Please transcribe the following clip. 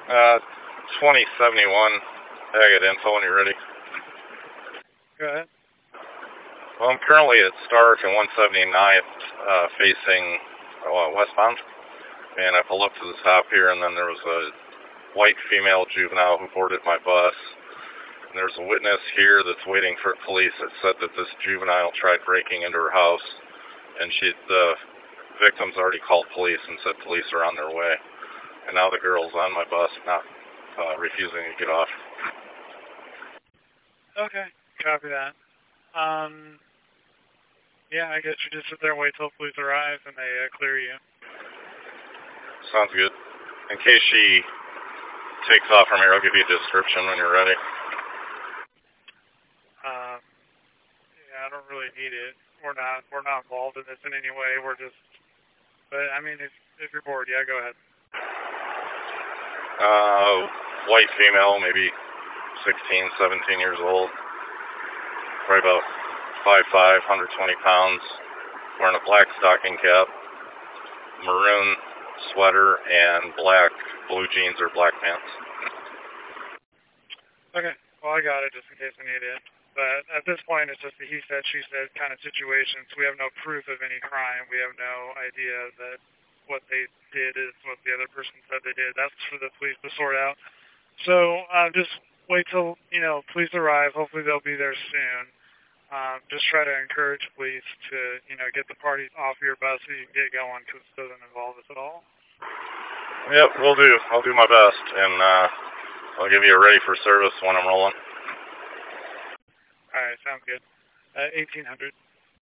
Uh, 2071. I got info when you're ready. Go ahead. Well, I'm currently at Stark and 179th, facing westbound. And I pull up to the stop here, and then there was a white female juvenile who boarded my bus. And there's a witness here that's waiting for police that said that this juvenile tried breaking into her house, and the victim's already called police and said police are on their way. And now the girl's on my bus, not refusing to get off. Okay, copy that. Yeah, I guess you just sit there and wait till police arrive and they clear you. Sounds good. In case she takes off from here, I'll give you a description when you're ready. Yeah, I don't really need it. We're not involved in this in any way. But I mean, if you're bored, yeah, go ahead. White female, maybe 16, 17 years old. Probably about 5'5", 120 pounds. Wearing a black stocking cap, maroon sweater, and blue jeans or black pants. Okay, well, I got it just in case I need it. But at this point, it's just a he said, she said kind of situation. So we have no proof of any crime. We have no idea that what they did is what the other person said they did. That's for the police to sort out. So just wait till, police arrive. Hopefully they'll be there soon. Just try to encourage police to, get the party off your bus so you can get going because it doesn't involve us at all. Yep, will do. I'll do my best, and I'll give you a ready for service when I'm rolling. All right, sounds good. 1800.